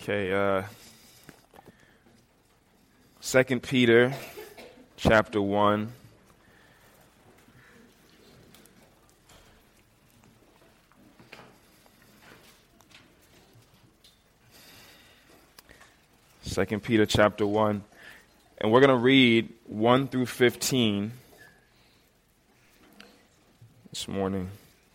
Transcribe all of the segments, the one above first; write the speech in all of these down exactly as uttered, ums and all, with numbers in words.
Okay, uh, Second Peter, chapter one. Second Peter, chapter one, and we're going to read one through fifteen this morning.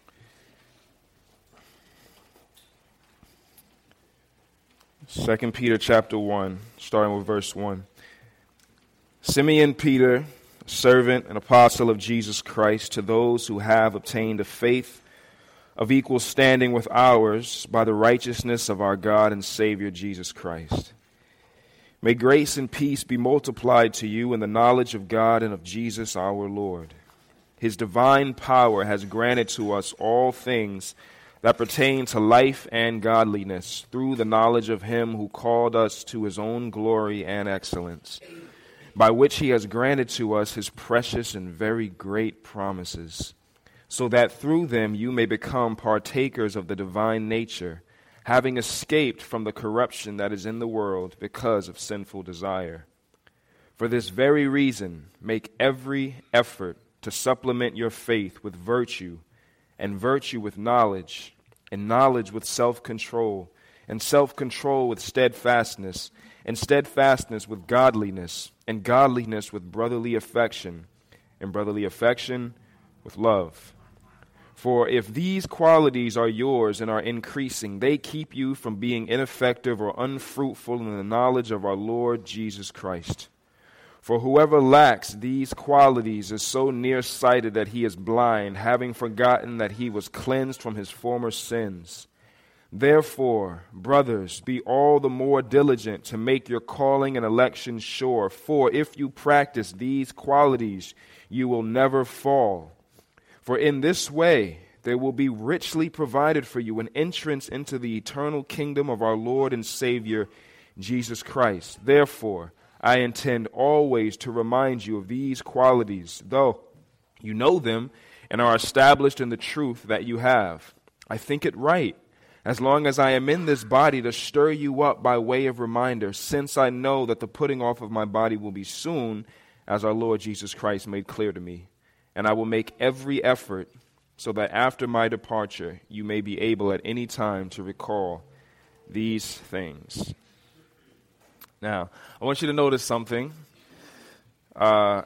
Second Peter chapter one, starting with verse one. Simeon Peter, servant and apostle of Jesus Christ, to those who have obtained a faith of equal standing with ours by the righteousness of our God and Savior Jesus Christ. May grace and peace be multiplied to you in the knowledge of God and of Jesus our Lord. His divine power has granted to us all things that pertain to life and godliness through the knowledge of him who called us to his own glory and excellence, by which he has granted to us his precious and very great promises, so that through them you may become partakers of the divine nature, having escaped from the corruption that is in the world because of sinful desire. For this very reason, make every effort to supplement your faith with virtue, and virtue with knowledge, and knowledge with self-control, and self-control with steadfastness, and steadfastness with godliness, and godliness with brotherly affection, and brotherly affection with love. For if these qualities are yours and are increasing, they keep you from being ineffective or unfruitful in the knowledge of our Lord Jesus Christ. For whoever lacks these qualities is so nearsighted that he is blind, having forgotten that he was cleansed from his former sins. Therefore, brothers, be all the more diligent to make your calling and election sure, for if you practice these qualities, you will never fall. For in this way there will be richly provided for you an entrance into the eternal kingdom of our Lord and Savior, Jesus Christ. Therefore, I intend always to remind you of these qualities, though you know them and are established in the truth that you have. I think it right, as long as I am in this body, to stir you up by way of reminder, since I know that the putting off of my body will be soon, as our Lord Jesus Christ made clear to me. And I will make every effort so that after my departure you may be able at any time to recall these things. Now, I want you to notice something. Uh,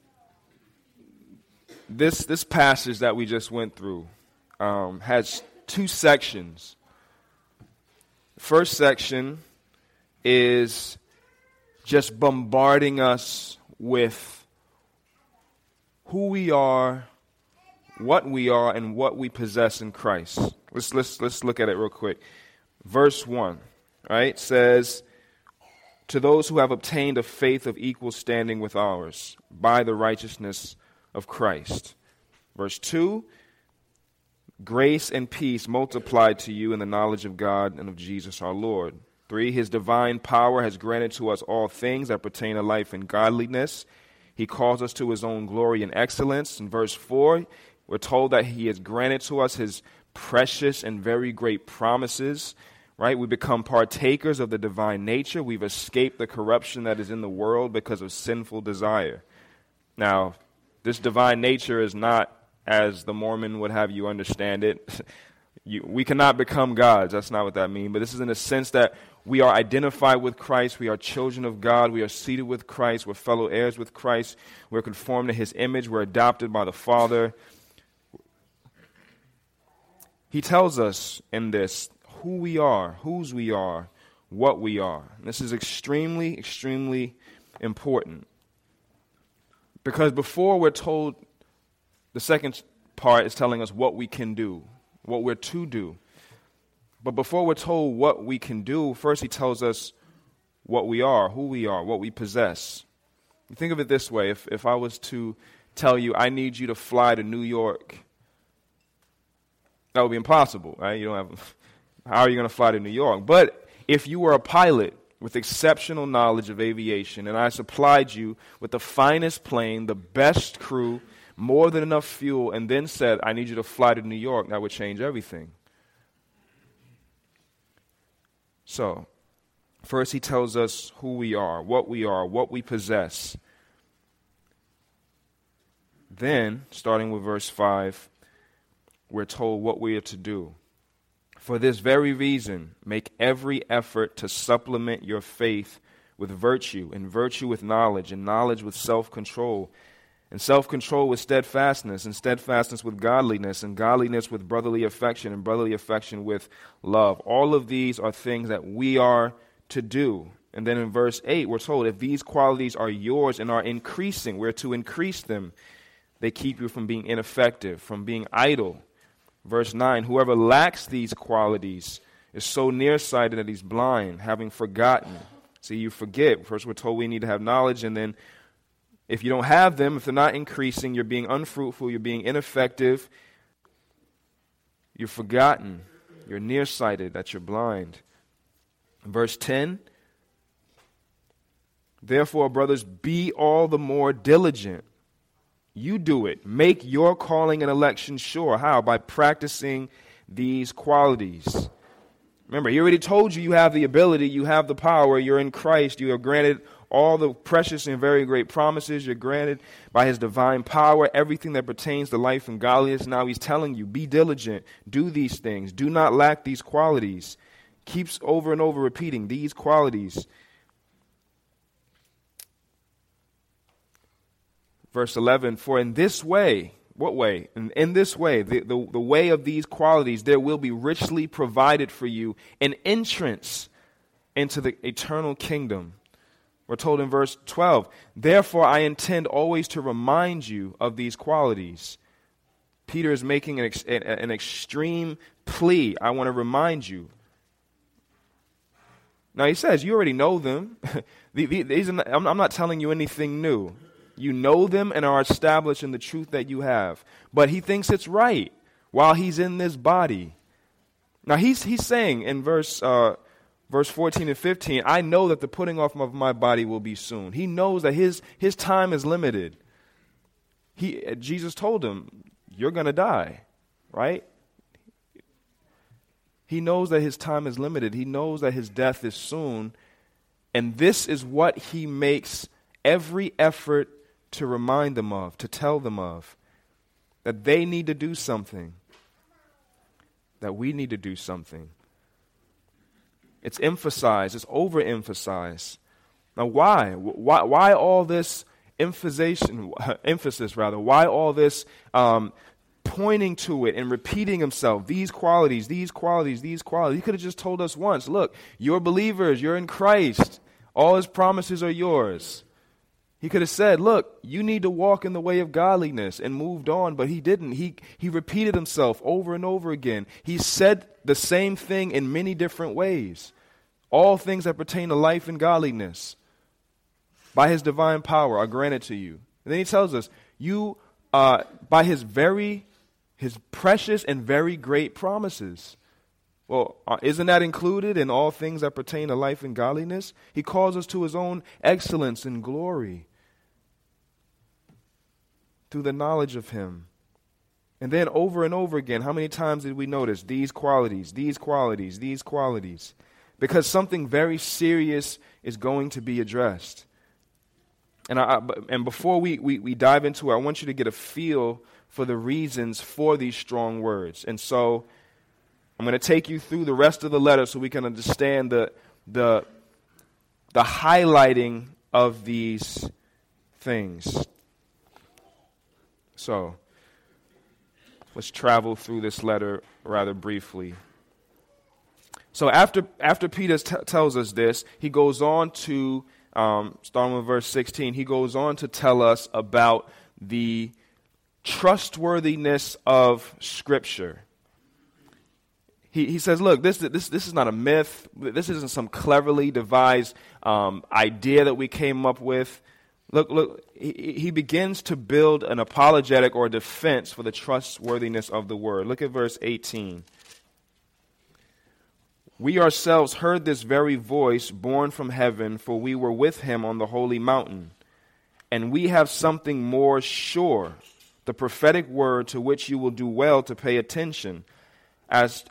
this this passage that we just went through um, has two sections. The first section is just bombarding us with who we are, what we are, and what we possess in Christ. Let's let's let's look at it real quick. Verse one, right, says, to those who have obtained a faith of equal standing with ours by the righteousness of Christ. Verse two, grace and peace multiplied to you in the knowledge of God and of Jesus our Lord. Three, his divine power has granted to us all things that pertain to life and godliness. He calls us to his own glory and excellence. In verse four, we're told that he has granted to us his precious and very great promises. Right? We become partakers of the divine nature. We've escaped the corruption that is in the world because of sinful desire. Now, this divine nature is not as the Mormon would have you understand it. you, we cannot become gods. That's not what that means. But this is in the sense that we are identified with Christ. We are children of God. We are seated with Christ. We're fellow heirs with Christ. We're conformed to his image. We're adopted by the Father. He tells us in this who we are, whose we are, what we are. And this is extremely, extremely important. Because before we're told, the second part is telling us what we can do, what we're to do. But before we're told what we can do, first he tells us what we are, who we are, what we possess. You think of it this way. If, if I was to tell you, I need you to fly to New York, that would be impossible, right? You don't have... How are you going to fly to New York? But if you were a pilot with exceptional knowledge of aviation, and I supplied you with the finest plane, the best crew, more than enough fuel, and then said, I need you to fly to New York, that would change everything. So, First, he tells us who we are, what we are, what we possess. Then, starting with verse five, we're told what we are to do. For this very reason, make every effort to supplement your faith with virtue, and virtue with knowledge, and knowledge with self-control, and self-control with steadfastness, and steadfastness with godliness, and godliness with brotherly affection, and brotherly affection with love. All of these are things that we are to do. And then in verse eight, we're told if these qualities are yours and are increasing, we're to increase them. They keep you from being ineffective, from being idle. Verse nine, whoever lacks these qualities is so nearsighted that he's blind, having forgotten. See, you forget. First, we're told we need to have knowledge, and then if you don't have them, if they're not increasing, you're being unfruitful, you're being ineffective, you're forgotten, you're nearsighted, that you're blind. Verse ten, therefore, brothers, be all the more diligent. You do it. Make your calling and election sure. How? By practicing these qualities. Remember, he already told you you have the ability, you have the power, you're in Christ, you are granted all the precious and very great promises, you're granted by his divine power, everything that pertains to life and godliness. Now he's telling you, be diligent, do these things, do not lack these qualities. Keeps over and over repeating these qualities. Verse eleven, for in this way, what way? In, in this way, the, the, the way of these qualities, there will be richly provided for you an entrance into the eternal kingdom. We're told in verse twelve, therefore I intend always to remind you of these qualities. Peter is making an, ex, an extreme plea. I want to remind you. Now he says, you already know them. These are not, I'm not telling you anything new. You know them and are established in the truth that you have. But he thinks it's right while he's in this body. Now he's he's saying in verse uh, verse fourteen and fifteen, I know that the putting off of my body will be soon. He knows that his his time is limited. He Jesus told him, you're going to die, right? He knows that his time is limited. He knows that his death is soon. And this is what he makes every effort to remind them of, to tell them of, that they need to do something, that we need to do something. It's emphasized, it's overemphasized. Now why? Why, why all this emphasization, emphasis rather? Why all this um, pointing to it and repeating himself, these qualities, these qualities, these qualities? He could have just told us once, look, you're believers, you're in Christ, all his promises are yours. He could have said, look, you need to walk in the way of godliness, and moved on, but he didn't. He he repeated himself over and over again. He said the same thing in many different ways. All things that pertain to life and godliness by his divine power are granted to you. And then he tells us, you, uh, by his very, his precious and very great promises. Well, uh, isn't that included in all things that pertain to life and godliness? He calls us to his own excellence and glory through the knowledge of him. And then over and over again, how many times did we notice these qualities, these qualities, these qualities? Because something very serious is going to be addressed. And I, and before we, we, we dive into it, I want you to get a feel for the reasons for these strong words. And so I'm going to take you through the rest of the letter so we can understand the the the highlighting of these things. So let's travel through this letter rather briefly. So after after Peter t- tells us this, he goes on to, um, starting with verse sixteen, he goes on to tell us about the trustworthiness of Scripture. He, he says, look, this, this, this is not a myth. This isn't some cleverly devised um, idea that we came up with. Look, look. He, he begins to build an apologetic or defense for the trustworthiness of the word. Look at verse eighteen. We ourselves heard this very voice born from heaven, for we were with him on the holy mountain. And we have something more sure, the prophetic word to which you will do well to pay attention, as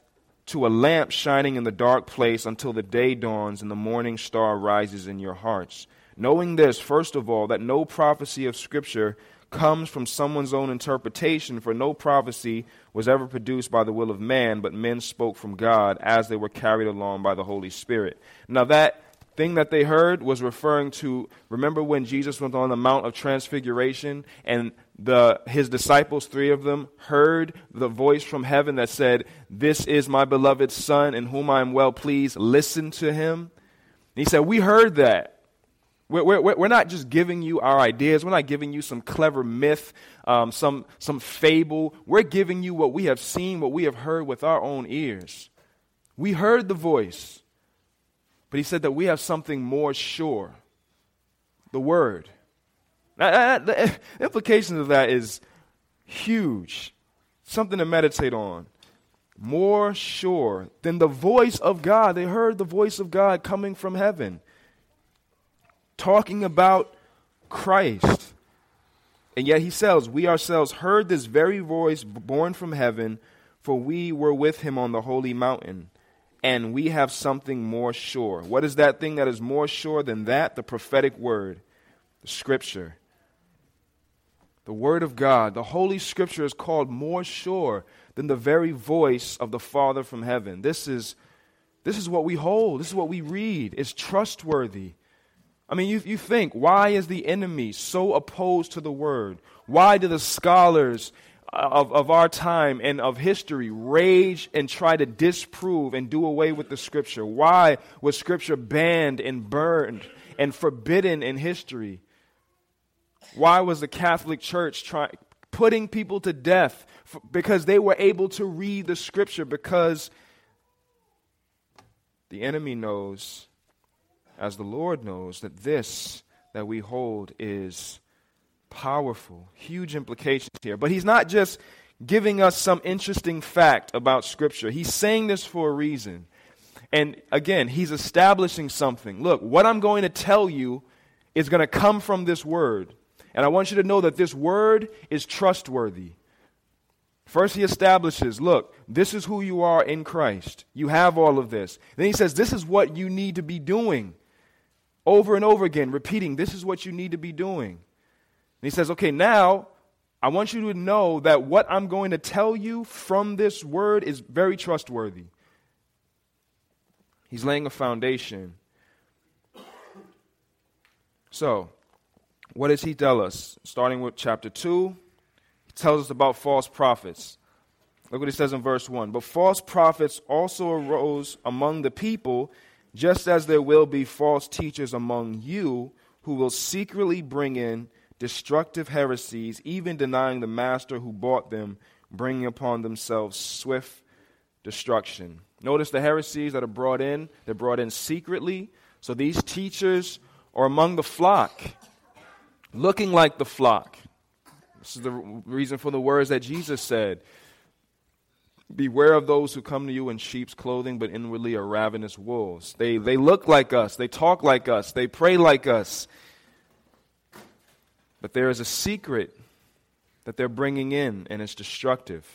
to a lamp shining in the dark place until the day dawns and the morning star rises in your hearts. Knowing this, first of all, that no prophecy of Scripture comes from someone's own interpretation, for no prophecy was ever produced by the will of man, but men spoke from God as they were carried along by the Holy Spirit. Now that thing that they heard was referring to, remember when Jesus went on the Mount of Transfiguration and the his disciples, three of them, heard the voice from heaven that said, "This is my beloved Son in whom I am well pleased, listen to him." And he said, we heard that. We're, we're, we're not just giving you our ideas. We're not giving you some clever myth, um, some, some fable. We're giving you what we have seen, what we have heard with our own ears. We heard the voice. But he said that we have something more sure, the Word. Now, the implications of that is huge, something to meditate on. More sure than the voice of God. They heard the voice of God coming from heaven, talking about Christ. And yet he says, we ourselves heard this very voice born from heaven, for we were with him on the holy mountain. And we have something more sure. What is that thing that is more sure than that? The prophetic word, the Scripture. The Word of God, the Holy Scripture is called more sure than the very voice of the Father from heaven. This is, this is what we hold. This is what we read. It's trustworthy. I mean, you, you think, why is the enemy so opposed to the Word? Why do the scholars Of, of our time and of history rage and try to disprove and do away with the Scripture? Why was Scripture banned and burned and forbidden in history? Why was the Catholic Church try, putting people to death for, because they were able to read the Scripture? Because the enemy knows, as the Lord knows, that this that we hold is powerful, huge implications here. But he's not just giving us some interesting fact about Scripture. He's saying this for a reason. And again, he's establishing something. Look, what I'm going to tell you is going to come from this word. And I want you to know that this word is trustworthy. First he establishes, look, this is who you are in Christ. You have all of this. Then he says, this is what you need to be doing. Over and over again, repeating, this is what you need to be doing. And he says, okay, now I want you to know that what I'm going to tell you from this word is very trustworthy. He's laying a foundation. So, what does he tell us? Starting with chapter two, he tells us about false prophets. Look what he says in verse one. But false prophets also arose among the people, just as there will be false teachers among you, who will secretly bring in destructive heresies, even denying the master who bought them, bringing upon themselves swift destruction. Notice the heresies that are brought in, they're brought in secretly. So these teachers are among the flock, looking like the flock. This is the reason for the words that Jesus said. Beware of those who come to you in sheep's clothing, but inwardly are ravenous wolves. They, they look like us, they talk like us, they pray like us. But there is a secret that they're bringing in, and it's destructive.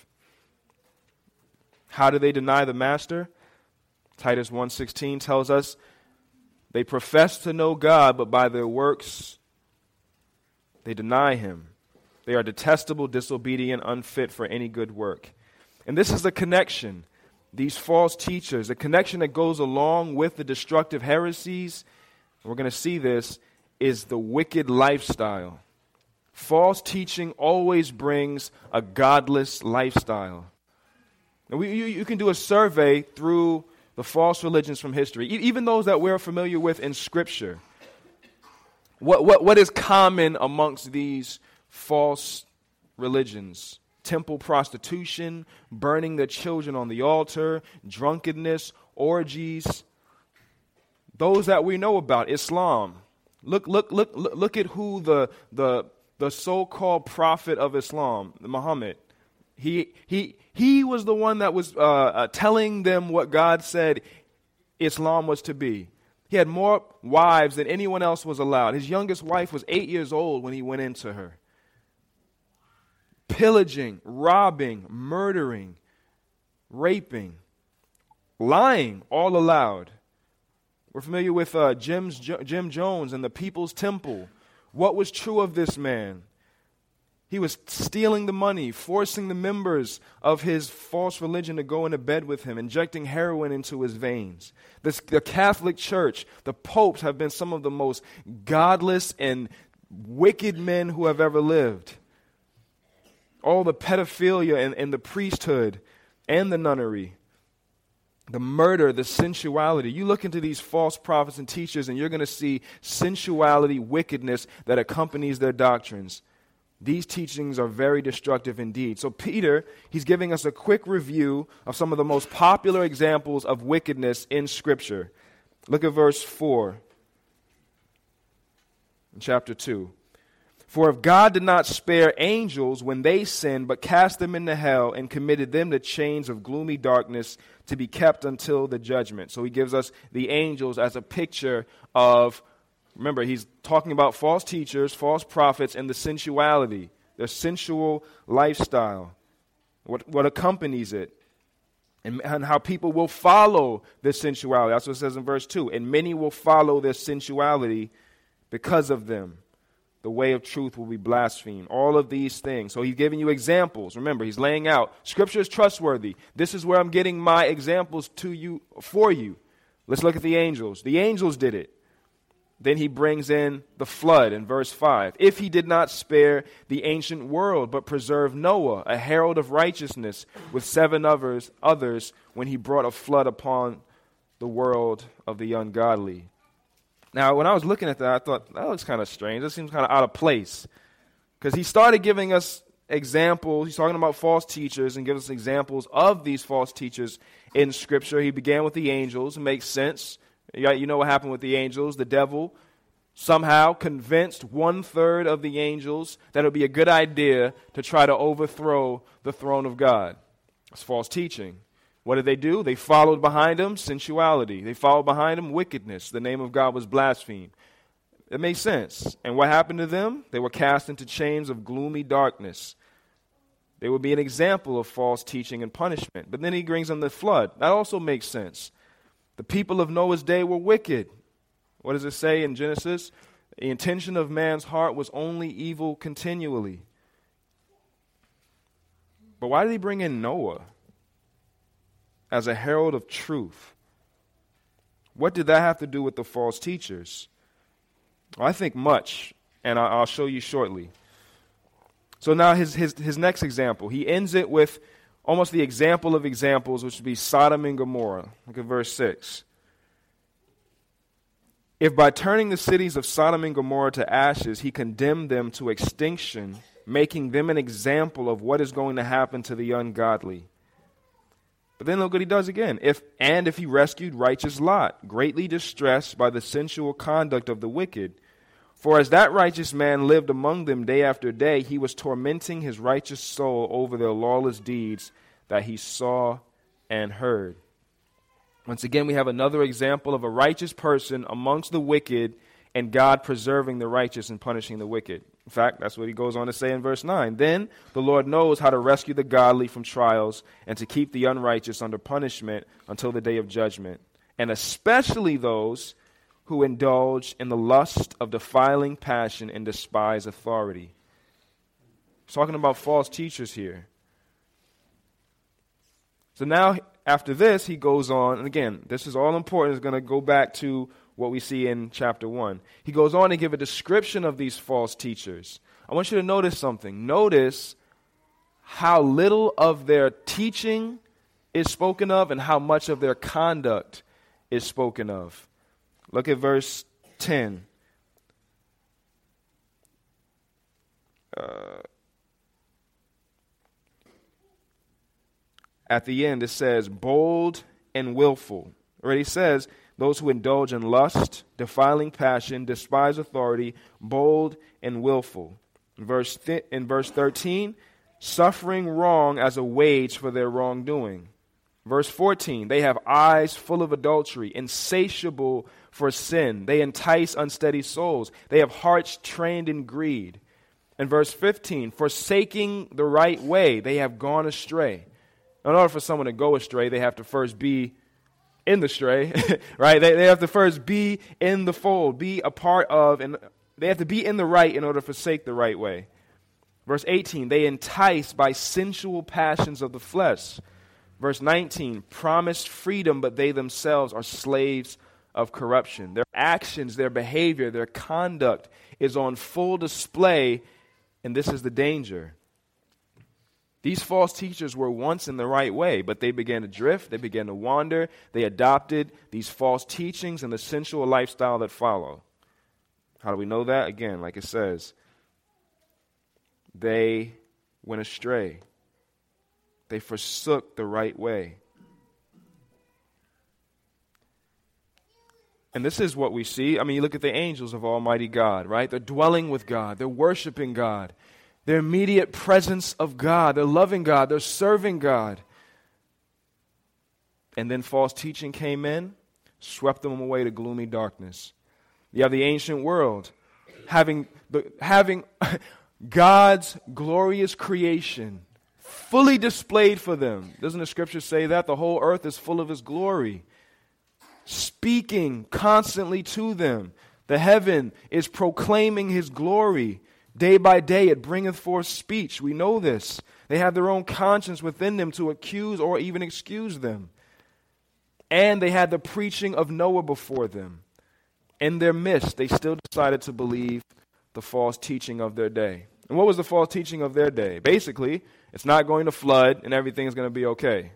How do they deny the master? Titus one sixteen tells us, they profess to know God, but by their works they deny him. They are detestable, disobedient, unfit for any good work. And this is the connection. These false teachers, the connection that goes along with the destructive heresies, we're going to see this, is the wicked lifestyle. False teaching always brings a godless lifestyle. Now we, you, you can do a survey through the false religions from history, e- even those that we're familiar with in Scripture. What, what, what is common amongst these false religions? Temple prostitution, burning their children on the altar, drunkenness, orgies. Those that we know about, Islam. Look, look, look, look, look at who the the the so-called prophet of Islam, Muhammad. He he he was the one that was uh, uh, telling them what God said Islam was to be. He had more wives than anyone else was allowed. His youngest wife was eight years old when he went into her. Pillaging, robbing, murdering, raping. lying all aloud. We're familiar with uh, Jim's, Jim Jones and the People's Temple. What was true of this man? He was stealing the money, forcing the members of his false religion to go into bed with him, injecting heroin into his veins. This, the Catholic Church, the popes have been some of the most godless and wicked men who have ever lived. All the pedophilia in, in the priesthood and the nunnery. The murder, the sensuality. You look into these false prophets and teachers and you're going to see sensuality, wickedness that accompanies their doctrines. These teachings are very destructive indeed. So Peter, he's giving us a quick review of some of the most popular examples of wickedness in Scripture. Look at verse four in chapter two. For if God did not spare angels when they sinned, but cast them into hell and committed them to chains of gloomy darkness to be kept until the judgment. So he gives us the angels as a picture of, remember, he's talking about false teachers, false prophets, and the sensuality, their sensual lifestyle, what, what accompanies it, and, and how people will follow this sensuality. That's what it says in verse two. And many will follow their sensuality because of them. The way of truth will be blasphemed. All of these things. So he's giving you examples. Remember, he's laying out. Scripture is trustworthy. This is where I'm getting my examples to you, for you. Let's look at the angels. The angels did it. Then he brings in the flood in verse five. If he did not spare the ancient world, but preserved Noah, a herald of righteousness, with seven others, others when he brought a flood upon the world of the ungodly. Now, when I was looking at that, I thought, that looks kind of strange. That seems kind of out of place. Because he started giving us examples. He's talking about false teachers and gives us examples of these false teachers in Scripture. He began with the angels. It makes sense. You know what happened with the angels. The devil somehow convinced one-third of the angels that it would be a good idea to try to overthrow the throne of God. It's false teaching. What did they do? They followed behind him sensuality. They followed behind him wickedness. The name of God was blasphemed. It makes sense. And what happened to them? They were cast into chains of gloomy darkness. They would be an example of false teaching and punishment. But then he brings in the flood. That also makes sense. The people of Noah's day were wicked. What does it say in Genesis? The intention of man's heart was only evil continually. But why did he bring in Noah as a herald of truth? What did that have to do with the false teachers? Well, I think much, and I'll show you shortly. So now his, his, his next example, he ends it with almost the example of examples, which would be Sodom and Gomorrah. Look at verse six. If by turning the cities of Sodom and Gomorrah to ashes, he condemned them to extinction, making them an example of what is going to happen to the ungodly. But then look what he does again. If and if he rescued righteous Lot, greatly distressed by the sensual conduct of the wicked. For as that righteous man lived among them day after day, he was tormenting his righteous soul over their lawless deeds that he saw and heard. Once again, we have another example of a righteous person amongst the wicked and God preserving the righteous and punishing the wicked. In fact, that's what he goes on to say in verse nine. Then the Lord knows how to rescue the godly from trials and to keep the unrighteous under punishment until the day of judgment, and especially those who indulge in the lust of defiling passion and despise authority. He's talking about false teachers here. So now, after this, he goes on, and again, this is all important. It's going to go back to what we see in chapter one. He goes on to give a description of these false teachers. I want you to notice something. Notice how little of their teaching is spoken of and how much of their conduct is spoken of. Look at verse ten. Uh, at the end, it says, bold and willful. It already says, those who indulge in lust, defiling passion, despise authority, bold and willful. In verse, th- in verse thirteen, suffering wrong as a wage for their wrongdoing. Verse fourteen, they have eyes full of adultery, insatiable for sin. They entice unsteady souls. They have hearts trained in greed. In verse fifteen, forsaking the right way, they have gone astray. In order for someone to go astray, they have to first be in the stray, right? They, they have to first be in the fold, be a part of, and they have to be in the right in order to forsake the right way. Verse eighteen, they entice by sensual passions of the flesh. Verse nineteen, promised freedom, but they themselves are slaves of corruption. Their actions, their behavior, their conduct is on full display, and this is the danger. These false teachers were once in the right way, but they began to drift, they began to wander, they adopted these false teachings and the sensual lifestyle that follow. How do we know that? Again, like it says, they went astray. They forsook the right way. And this is what we see. I mean, you look at the angels of Almighty God, right? They're dwelling with God. They're worshiping God. Their immediate presence of God. They're loving God. They're serving God. And then false teaching came in, swept them away to gloomy darkness. You have the ancient world having, having God's glorious creation fully displayed for them. Doesn't the scripture say that? The whole earth is full of his glory. Speaking constantly to them. The heaven is proclaiming his glory. Day by day it bringeth forth speech. We know this. They have their own conscience within them to accuse or even excuse them. And they had the preaching of Noah before them. In their midst, they still decided to believe the false teaching of their day. And what was the false teaching of their day? Basically, it's not going to flood and everything is going to be okay.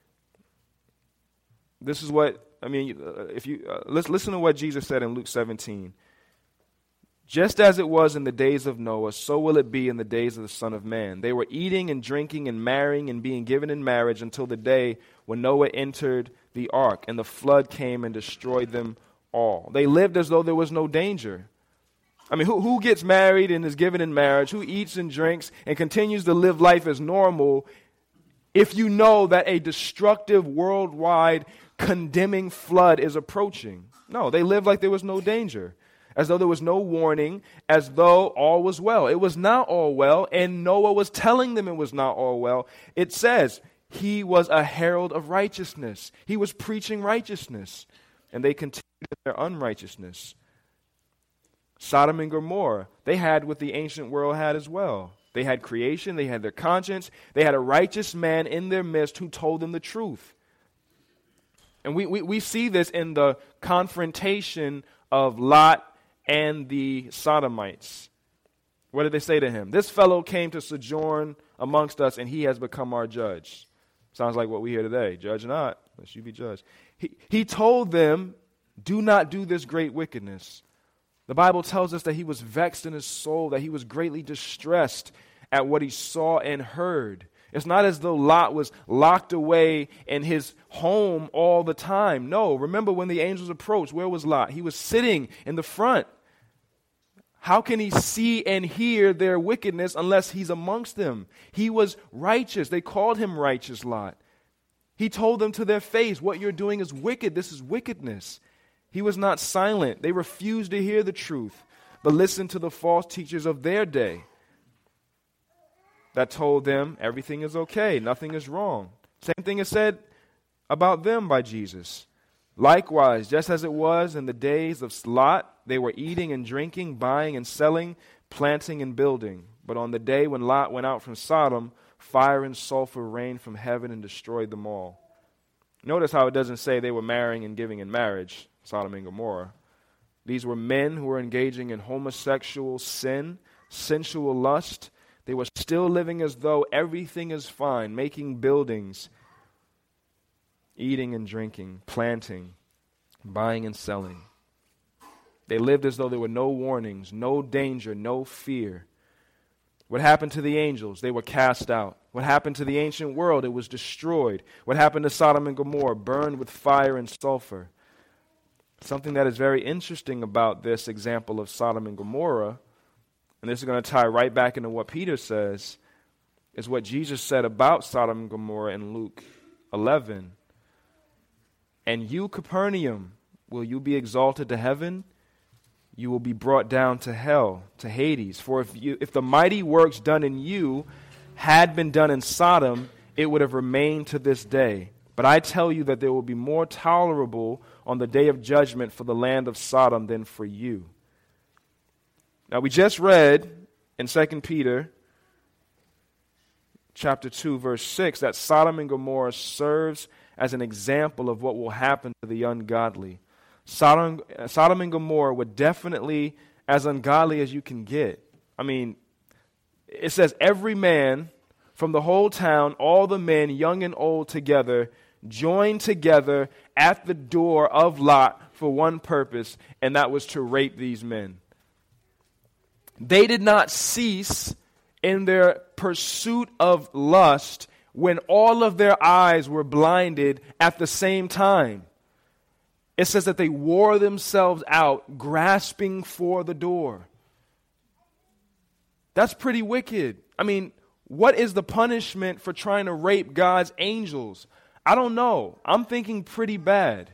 This is what, I mean, uh, if you uh, let's listen to what Jesus said in Luke seventeen. Just as it was in the days of Noah, so will it be in the days of the Son of Man. They were eating and drinking and marrying and being given in marriage until the day when Noah entered the ark and the flood came and destroyed them all. They lived as though there was no danger. I mean, who, who gets married and is given in marriage? Who eats and drinks and continues to live life as normal if you know that a destructive, worldwide, condemning flood is approaching? No, they lived like there was no danger. As though there was no warning, as though all was well. It was not all well, and Noah was telling them it was not all well. It says he was a herald of righteousness. He was preaching righteousness, and they continued their unrighteousness. Sodom and Gomorrah, they had what the ancient world had as well. They had creation, they had their conscience, they had a righteous man in their midst who told them the truth. And we, we, we see this in the confrontation of Lot and the Sodomites. What did they say to him? This fellow came to sojourn amongst us, and he has become our judge. Sounds like what we hear today. Judge not, lest you be judged. He, he told them, do not do this great wickedness. The Bible tells us that he was vexed in his soul, that he was greatly distressed at what he saw and heard. It's not as though Lot was locked away in his home all the time. No, remember when the angels approached, where was Lot? He was sitting in the front. How can he see and hear their wickedness unless he's amongst them? He was righteous. They called him righteous Lot. He told them to their face, what you're doing is wicked. This is wickedness. He was not silent. They refused to hear the truth, but listened to the false teachers of their day that told them everything is okay, nothing is wrong. Same thing is said about them by Jesus. Likewise, just as it was in the days of Lot, they were eating and drinking, buying and selling, planting and building. But on the day when Lot went out from Sodom, fire and sulfur rained from heaven and destroyed them all. Notice how it doesn't say they were marrying and giving in marriage, Sodom and Gomorrah. These were men who were engaging in homosexual sin, sensual lust. They were still living as though everything is fine, making buildings, eating and drinking, planting, buying and selling. They lived as though there were no warnings, no danger, no fear. What happened to the angels? They were cast out. What happened to the ancient world? It was destroyed. What happened to Sodom and Gomorrah? Burned with fire and sulfur. Something that is very interesting about this example of Sodom and Gomorrah, and this is going to tie right back into what Peter says, is what Jesus said about Sodom and Gomorrah in Luke eleven. And you, Capernaum, will you be exalted to heaven? You will be brought down to hell, to Hades. For if you, if the mighty works done in you had been done in Sodom, it would have remained to this day. But I tell you that there will be more tolerable on the day of judgment for the land of Sodom than for you. Now we just read in Second Peter chapter two, verse six, that Sodom and Gomorrah serves as an example of what will happen to the ungodly. Sodom, Sodom and Gomorrah were definitely as ungodly as you can get. I mean, it says every man from the whole town, all the men, young and old together, joined together at the door of Lot for one purpose, and that was to rape these men. They did not cease in their pursuit of lust when all of their eyes were blinded at the same time. It says that they wore themselves out, grasping for the door. That's pretty wicked. I mean, what is the punishment for trying to rape God's angels? I don't know. I'm thinking pretty bad.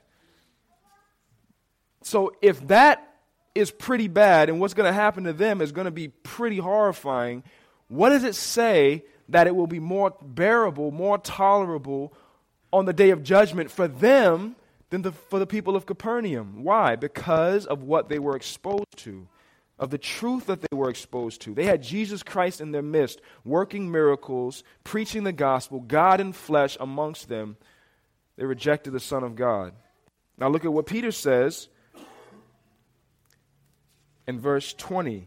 So if that is pretty bad and what's going to happen to them is going to be pretty horrifying, what does it say that it will be more bearable, more tolerable on the day of judgment for them than the, for the people of Capernaum? Why? Because of what they were exposed to, of the truth that they were exposed to. They had Jesus Christ in their midst, working miracles, preaching the gospel, God in flesh amongst them. They rejected the Son of God. Now look at what Peter says in verse twenty.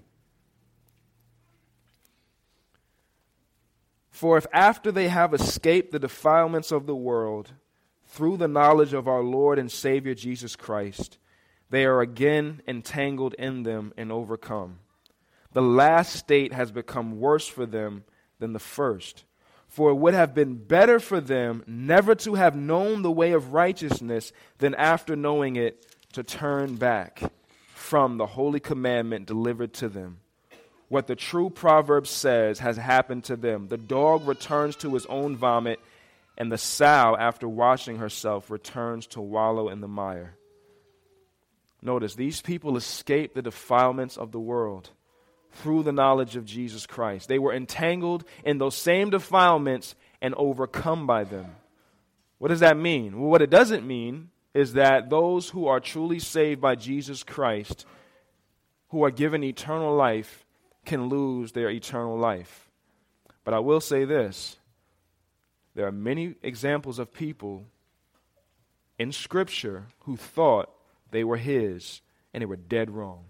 For if after they have escaped the defilements of the world, through the knowledge of our Lord and Savior Jesus Christ, they are again entangled in them and overcome, the last state has become worse for them than the first. For it would have been better for them never to have known the way of righteousness than after knowing it to turn back from the holy commandment delivered to them. What the true proverb says has happened to them. The dog returns to his own vomit, and the sow, after washing herself, returns to wallow in the mire. Notice, these people escaped the defilements of the world through the knowledge of Jesus Christ. They were entangled in those same defilements and overcome by them. What does that mean? Well, what it doesn't mean is that those who are truly saved by Jesus Christ, who are given eternal life, can lose their eternal life. But I will say this. There are many examples of people in Scripture who thought they were His, and they were dead wrong.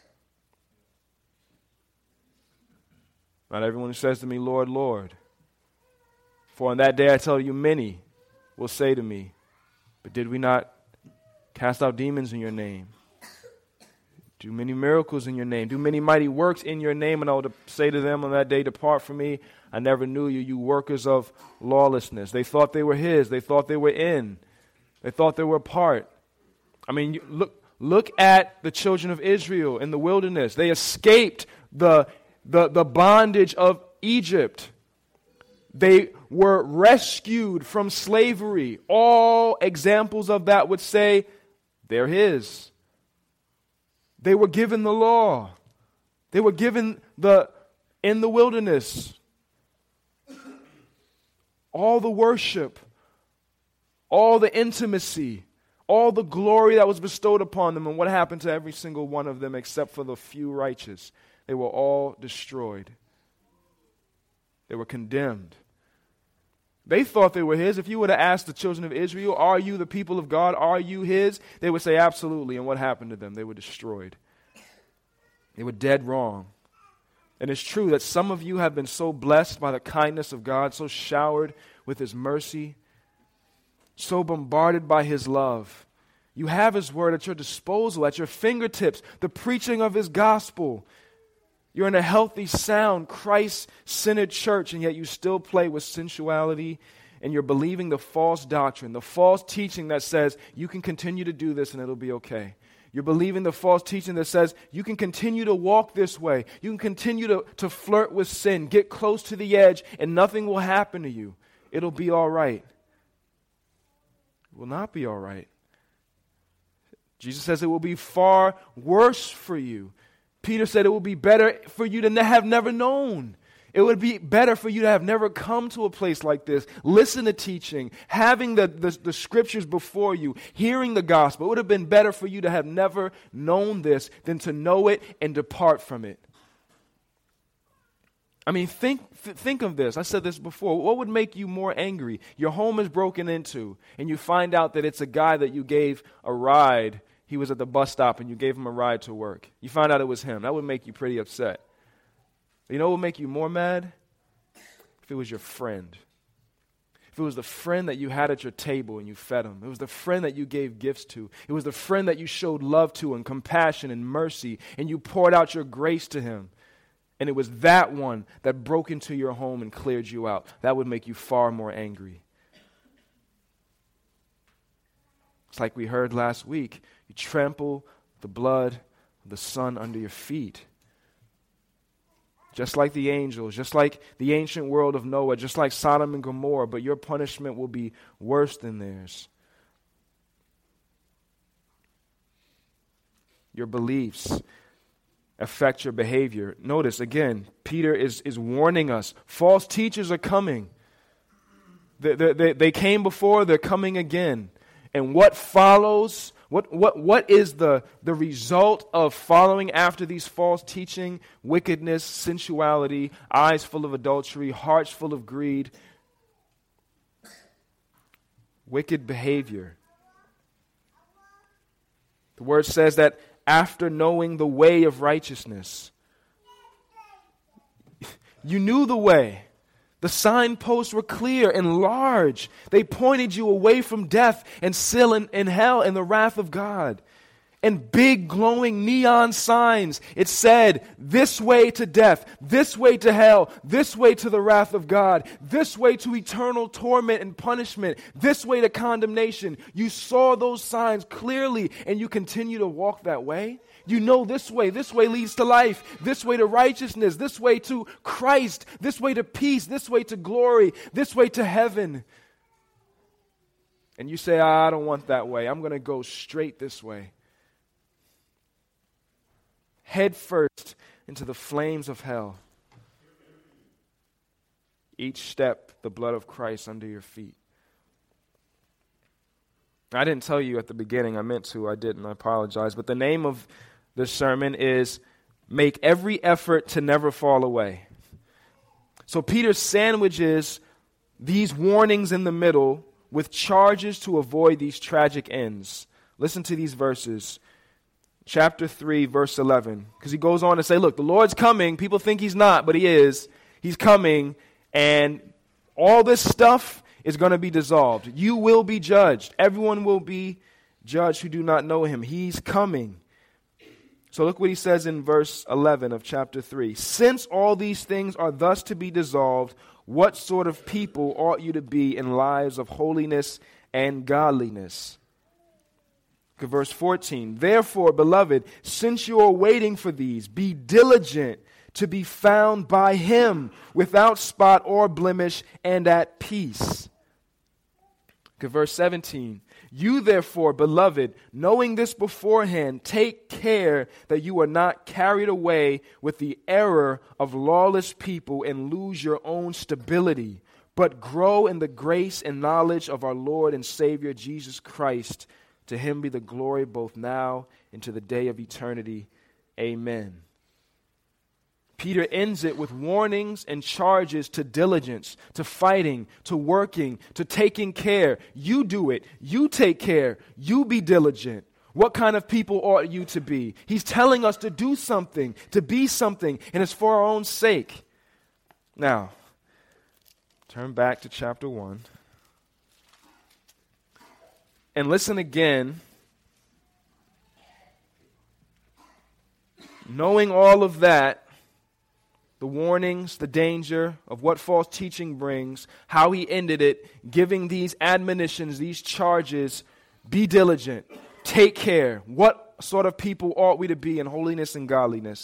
Not everyone who says to me, Lord, Lord. For on that day I tell you, many will say to me, but did we not cast out demons in your name? Do many miracles in your name? Do many mighty works in your name? And I would say to them on that day, depart from me. I never knew you, you workers of lawlessness. They thought they were His. They thought they were in. They thought they were part. I mean, you look, look at the children of Israel in the wilderness. They escaped the The, the bondage of Egypt. They were rescued from slavery. All examples of that would say they're His. They were given the law. They were given the in the wilderness. All the worship, all the intimacy, all the glory that was bestowed upon them. And what happened to every single one of them except for the few righteous? They were all destroyed. They were condemned. They thought they were His. If you were to ask the children of Israel, are you the people of God? Are you His? They would say absolutely. And what happened to them? They were destroyed. They were dead wrong. And it's true that some of you have been so blessed by the kindness of God, so showered with His mercy, so bombarded by His love. You have His word at your disposal, at your fingertips, the preaching of His gospel. You're in a healthy, sound, Christ-centered church, and yet you still play with sensuality, and you're believing the false doctrine, the false teaching that says you can continue to do this and it'll be okay. You're believing the false teaching that says you can continue to walk this way. You can continue to, to flirt with sin, get close to the edge, and nothing will happen to you. It'll be all right. It will not be all right. Jesus says it will be far worse for you. Peter said it will be better for you to have never known. It would be better for you to have never come to a place like this, listen to teaching, having the, the, the scriptures before you, hearing the gospel. It would have been better for you to have never known this than to know it and depart from it. I mean, think th- think of this. I said this before. What would make you more angry? Your home is broken into, and you find out that it's a guy that you gave a ride. He was at the bus stop, and you gave him a ride to work. You find out it was him. That would make you pretty upset. You know what would make you more mad? If it was your friend. If it was the friend that you had at your table and you fed him. It was the friend that you gave gifts to. It was the friend that you showed love to and compassion and mercy, and you poured out your grace to him. And it was that one that broke into your home and cleared you out. That would make you far more angry. It's like we heard last week. You trample the blood of the Son under your feet. Just like the angels, just like the ancient world of Noah, just like Sodom and Gomorrah, but your punishment will be worse than theirs. Your beliefs affect your behavior. Notice, again, Peter is, is warning us. False teachers are coming. They, they, they came before, they're coming again. And what follows, what, what, what is the, the result of following after these false teaching? Wickedness, sensuality, eyes full of adultery, hearts full of greed. Wicked behavior. The word says that after knowing the way of righteousness, you knew the way. The signposts were clear and large. They pointed you away from death and sin and, and hell and the wrath of God. And big glowing neon signs. It said, this way to death, this way to hell, this way to the wrath of God, this way to eternal torment and punishment, this way to condemnation. You saw those signs clearly and you continue to walk that way. You know this way, this way leads to life, this way to righteousness, this way to Christ, this way to peace, this way to glory, this way to heaven. And you say, I don't want that way. I'm going to go straight this way. Head first into the flames of hell. Each step, the blood of Christ under your feet. I didn't tell you at the beginning. I meant to. I didn't. I apologize. But the name of the sermon is Make Every Effort to Never Fall Away. So Peter sandwiches these warnings in the middle with charges to avoid these tragic ends. Listen to these verses. Chapter three, verse eleven. Because he goes on to say, look, the Lord's coming. People think he's not, but he is. He's coming. And all this stuff is going to be dissolved. You will be judged. Everyone will be judged who do not know him. He's coming. So look what he says in verse eleven of chapter three. Since all these things are thus to be dissolved, what sort of people ought you to be in lives of holiness and godliness? Look at verse fourteen. Therefore, beloved, since you are waiting for these, be diligent to be found by him without spot or blemish and at peace. Look at verse seventeen. You therefore, beloved, knowing this beforehand, take care that you are not carried away with the error of lawless people and lose your own stability, but grow in the grace and knowledge of our Lord and Savior Jesus Christ. To him be the glory both now and to the day of eternity. Amen. Peter ends it with warnings and charges to diligence, to fighting, to working, to taking care. You do it. You take care. You be diligent. What kind of people ought you to be? He's telling us to do something, to be something, and it's for our own sake. Now, turn back to chapter one. And listen again. Knowing all of that, the warnings, the danger of what false teaching brings, how he ended it, giving these admonitions, these charges, be diligent, take care. What sort of people ought we to be in holiness and godliness?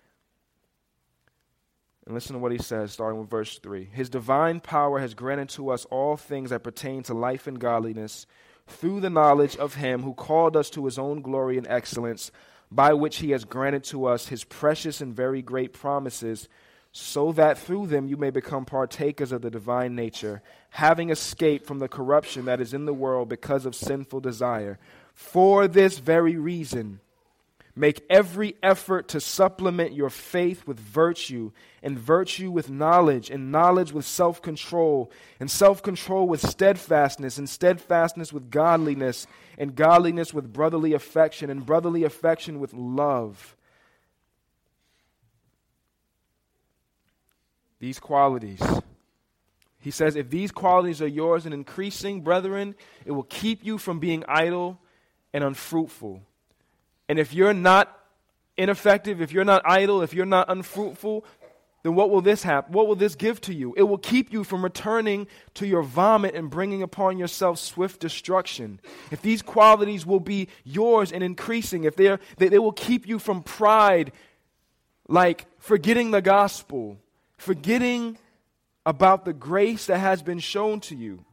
And listen to what he says, starting with verse three. His divine power has granted to us all things that pertain to life and godliness through the knowledge of him who called us to his own glory and excellence, by which he has granted to us his precious and very great promises, so that through them you may become partakers of the divine nature, having escaped from the corruption that is in the world because of sinful desire. For this very reason, make every effort to supplement your faith with virtue, and virtue with knowledge, and knowledge with self-control, and self-control with steadfastness, and steadfastness with godliness, and godliness with brotherly affection, and brotherly affection with love. These qualities, he says, if these qualities are yours and increasing, brethren, it will keep you from being idle and unfruitful. And if you're not ineffective, if you're not idle, if you're not unfruitful, then what will this happen? What will this give to you? It will keep you from returning to your vomit and bringing upon yourself swift destruction. If these qualities will be yours and increasing, if they're, they, they will keep you from pride, like forgetting the gospel, forgetting about the grace that has been shown to you,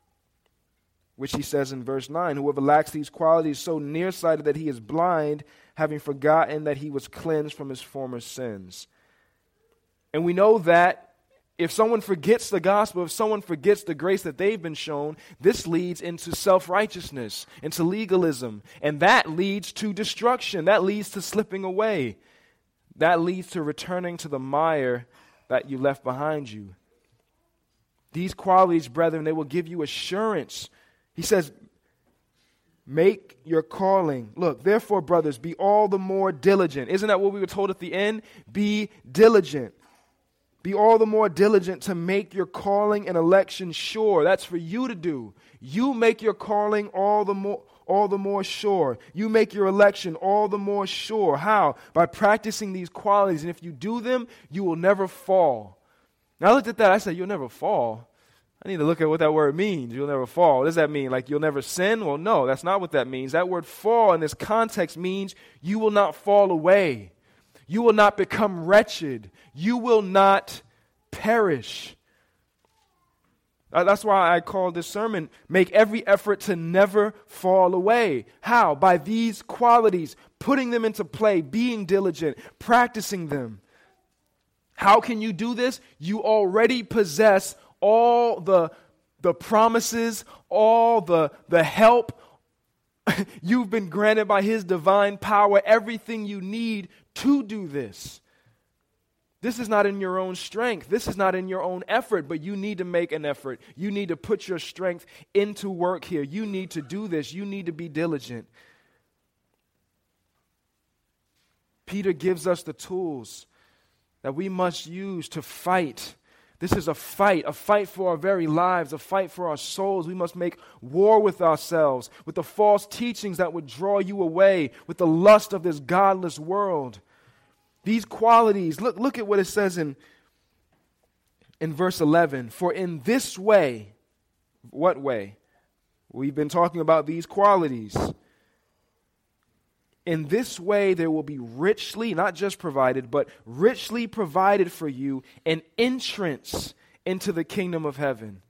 which he says in verse nine, whoever lacks these qualities is so nearsighted that he is blind, having forgotten that he was cleansed from his former sins. And we know that if someone forgets the gospel, if someone forgets the grace that they've been shown, this leads into self-righteousness, into legalism, and that leads to destruction. That leads to slipping away. That leads to returning to the mire that you left behind you. These qualities, brethren, they will give you assurance. He says, make your calling. Look, therefore, brothers, be all the more diligent. Isn't that what we were told at the end? Be diligent. Be all the more diligent to make your calling and election sure. That's for you to do. You make your calling all the more all the more sure. You make your election all the more sure. How? By practicing these qualities. And if you do them, you will never fall. Now I looked at that, I said, you'll never fall. I need to look at what that word means. You'll never fall. What does that mean? Like you'll never sin? Well, no, that's not what that means. That word fall in this context means you will not fall away. You will not become wretched. You will not perish. Uh, that's why I call this sermon, make every effort to never fall away. How? By these qualities, putting them into play, being diligent, practicing them. How can you do this? You already possess all the, the promises, all the, the help. You've been granted by His divine power everything you need to do this. This is not in your own strength. This is not in your own effort, but you need to make an effort. You need to put your strength into work here. You need to do this. You need to be diligent. Peter gives us the tools that we must use to fight. This is a fight, a fight for our very lives, a fight for our souls. We must make war with ourselves, with the false teachings that would draw you away, with the lust of this godless world. These qualities, look, look at what it says in, in verse eleven. For in this way, what way? We've been talking about these qualities. In this way, there will be richly, not just provided, but richly provided for you an entrance into the kingdom of heaven.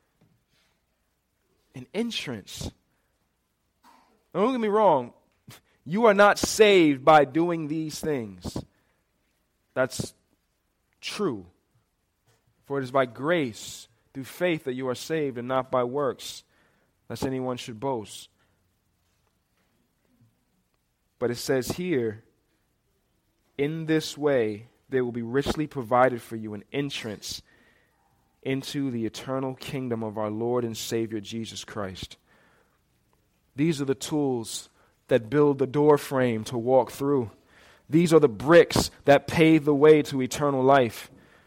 An entrance. Now, don't get me wrong. You are not saved by doing these things. That's true. For it is by grace, through faith, that you are saved, and not by works, lest anyone should boast. But it says here, in this way, there will be richly provided for you an entrance into the eternal kingdom of our Lord and Savior, Jesus Christ. These are the tools that build the door frame to walk through. These are the bricks that pave the way to eternal life.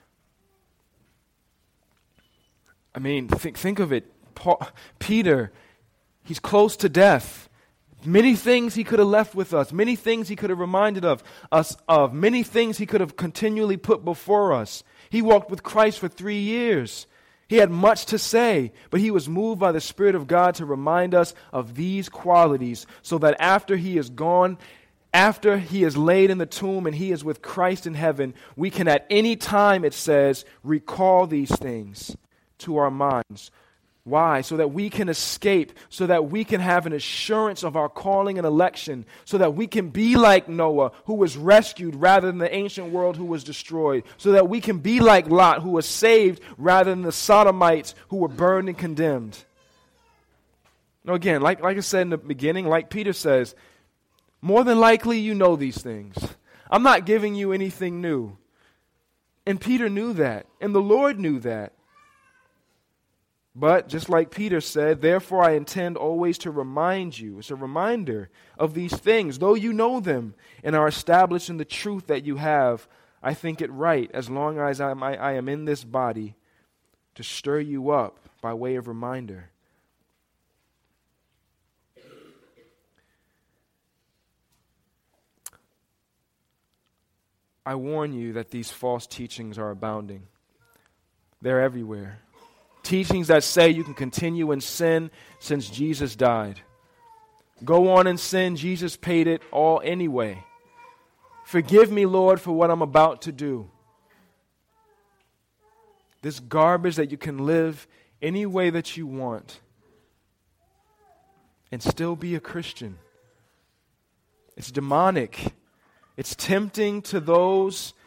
I mean, think, think of it. Paul, Peter, he's close to death. Many things he could have left with us. Many things he could have reminded of us of. Many things he could have continually put before us. He walked with Christ for three years. He had much to say, but he was moved by the Spirit of God to remind us of these qualities so that after he is gone, after he is laid in the tomb and he is with Christ in heaven, we can at any time, it says, recall these things to our minds. Why? So that we can escape, so that we can have an assurance of our calling and election, so that we can be like Noah, who was rescued rather than the ancient world who was destroyed, so that we can be like Lot, who was saved rather than the Sodomites who were burned and condemned. Now again, like, like I said in the beginning, like Peter says, more than likely you know these things. I'm not giving you anything new. And Peter knew that, and the Lord knew that. But, just like Peter said, therefore I intend always to remind you, it's a reminder of these things, though you know them and are established in the truth that you have, I think it right, as long as I am, I, I am in this body, to stir you up by way of reminder. I warn you that these false teachings are abounding. They're everywhere. Teachings that say you can continue in sin since Jesus died. Go on in sin, Jesus paid it all anyway. Forgive me, Lord, for what I'm about to do. This garbage that you can live any way that you want and still be a Christian. It's demonic. It's tempting to those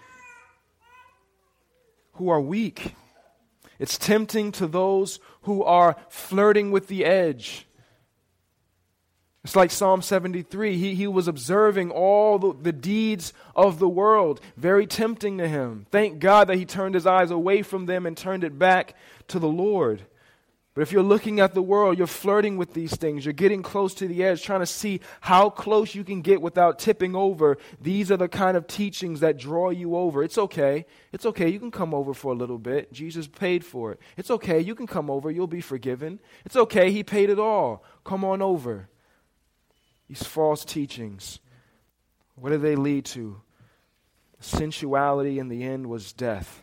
who are weak. It's tempting to those who are flirting with the edge. It's like Psalm seventy-three. He, he was observing all the, the deeds of the world. Very tempting to him. Thank God that he turned his eyes away from them and turned it back to the Lord. But if you're looking at the world, you're flirting with these things. You're getting close to the edge, trying to see how close you can get without tipping over. These are the kind of teachings that draw you over. It's okay. It's okay. You can come over for a little bit. Jesus paid for it. It's okay. You can come over. You'll be forgiven. It's okay. He paid it all. Come on over. These false teachings, what do they lead to? Sensuality in the end was death.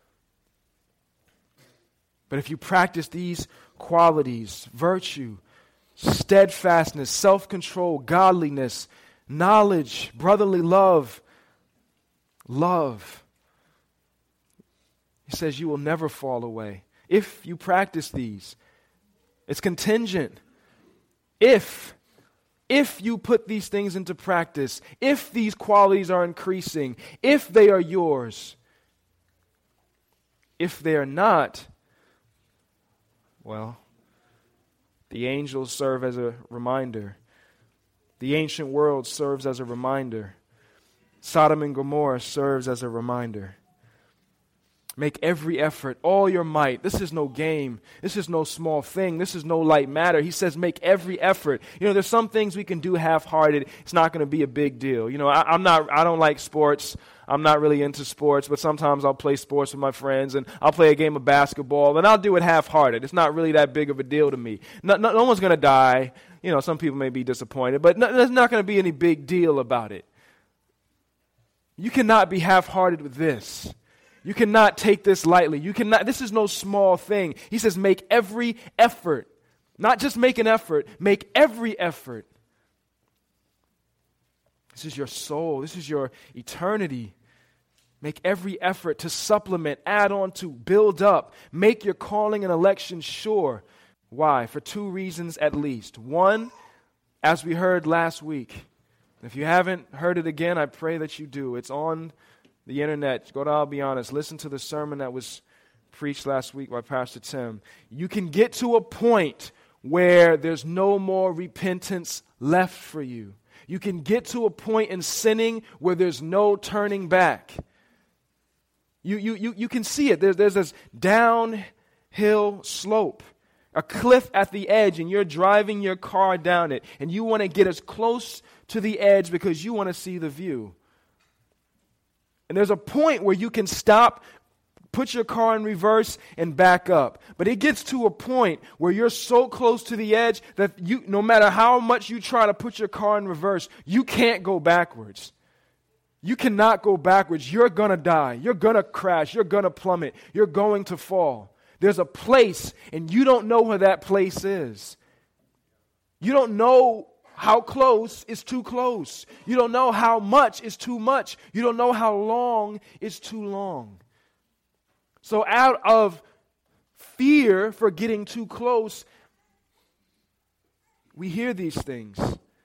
But if you practice these qualities, virtue, steadfastness, self-control, godliness, knowledge, brotherly love, love, he says you will never fall away. If you practice these, it's contingent. If, if you put these things into practice, if these qualities are increasing, if they are yours, if they are not, well, the angels serve as a reminder. The ancient world serves as a reminder. Sodom and Gomorrah serves as a reminder. Make every effort, all your might. This is no game. This is no small thing. This is no light matter. He says make every effort. You know, there's some things we can do half-hearted. It's not going to be a big deal. You know, I, I'm not, I don't like sports. I'm not really into sports, but sometimes I'll play sports with my friends, and I'll play a game of basketball, and I'll do it half-hearted. It's not really that big of a deal to me. No, no, no one's going to die. You know, some people may be disappointed, but no, there's not going to be any big deal about it. You cannot be half-hearted with this. You cannot take this lightly. You cannot. This is no small thing. He says make every effort. Not just make an effort, make every effort. This is your soul. This is your eternity. Make every effort to supplement, add on to, build up. Make your calling and election sure. Why? For two reasons at least. One, as we heard last week. If you haven't heard it again, I pray that you do. It's on the internet. Go to I'll Be Honest. Listen to the sermon that was preached last week by Pastor Tim. You can get to a point where there's no more repentance left for you. You can get to a point in sinning where there's no turning back. You, you, you, you can see it. There's, there's this downhill slope, a cliff at the edge, and you're driving your car down it, and you want to get as close to the edge because you want to see the view. And there's a point where you can stop, put your car in reverse, and back up. But it gets to a point where you're so close to the edge that you, no matter how much you try to put your car in reverse, you can't go backwards. You cannot go backwards. You're going to die. You're going to crash. You're going to plummet. You're going to fall. There's a place, and you don't know where that place is. You don't know how close is too close. You don't know how much is too much. You don't know how long is too long. So out of fear for getting too close, we hear these things.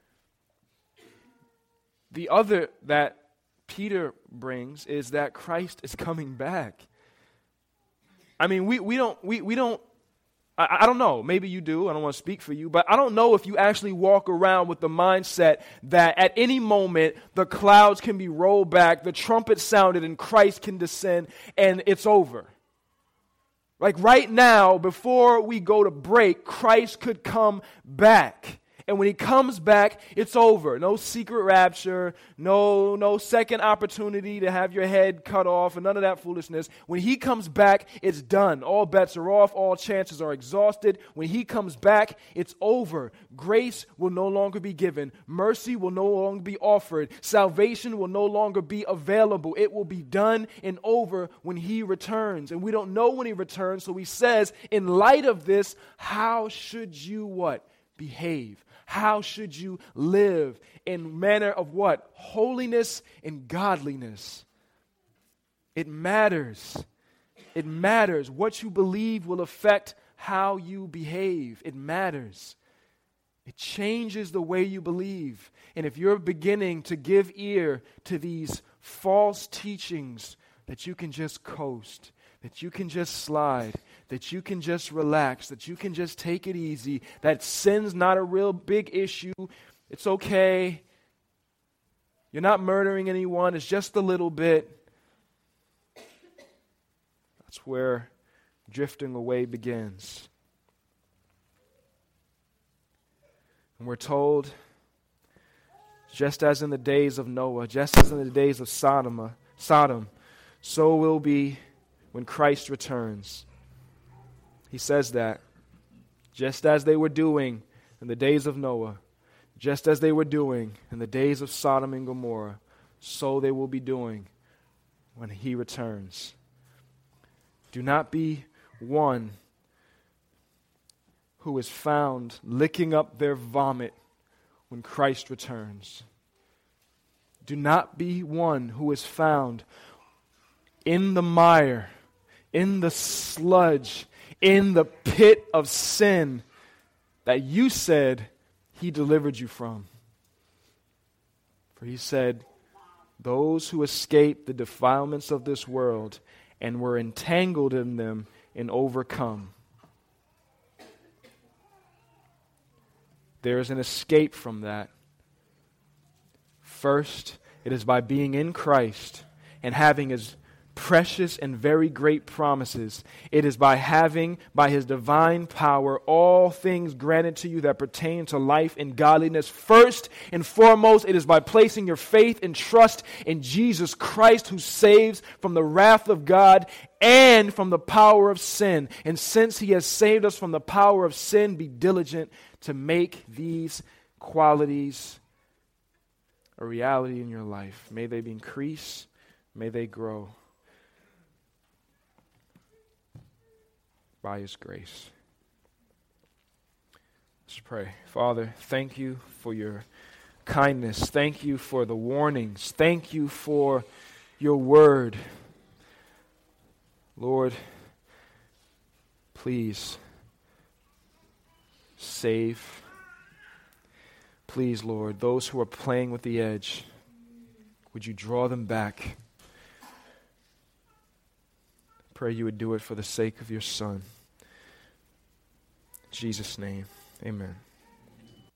The other that Peter brings is that Christ is coming back. I mean, we, we don't, we, we don't, I, I don't know, maybe you do, I don't want to speak for you, but I don't know if you actually walk around with the mindset that at any moment the clouds can be rolled back, the trumpet sounded, and Christ can descend, and it's over. Like right now, before we go to break, Christ could come back. And when he comes back, it's over. No secret rapture, no, no second opportunity to have your head cut off, and none of that foolishness. When he comes back, it's done. All bets are off. All chances are exhausted. When he comes back, it's over. Grace will no longer be given. Mercy will no longer be offered. Salvation will no longer be available. It will be done and over when he returns. And we don't know when he returns, so he says, in light of this, how should you what? Behave. How should you live in manner of what? Holiness and godliness. It matters. It matters. What you believe will affect how you behave. It matters. It changes the way you believe. And if you're beginning to give ear to these false teachings that you can just coast, that you can just slide, that you can just relax, that you can just take it easy, that sin's not a real big issue, it's okay, you're not murdering anyone, it's just a little bit. That's where drifting away begins. And we're told, just as in the days of Noah, just as in the days of Sodom, Sodom, so will be when Christ returns. He says that just as they were doing in the days of Noah, just as they were doing in the days of Sodom and Gomorrah, so they will be doing when he returns. Do not be one who is found licking up their vomit when Christ returns. Do not be one who is found in the mire, in the sludge, in the pit of sin that you said he delivered you from. For he said, those who escape the defilements of this world and were entangled in them and overcome. There is an escape from that. First, it is by being in Christ and having his precious and very great promises. It is by having, by his divine power, all things granted to you that pertain to life and godliness. First and foremost, it is by placing your faith and trust in Jesus Christ, who saves from the wrath of God and from the power of sin. And since he has saved us from the power of sin, be diligent to make these qualities a reality in your life. May they increase, may they grow by his grace. Let's pray. Father, thank you for your kindness. Thank you for the warnings. Thank you for your word. Lord, please save. Please, Lord, those who are playing with the edge, would you draw them back? Pray you would do it for the sake of your Son. In Jesus' name, amen.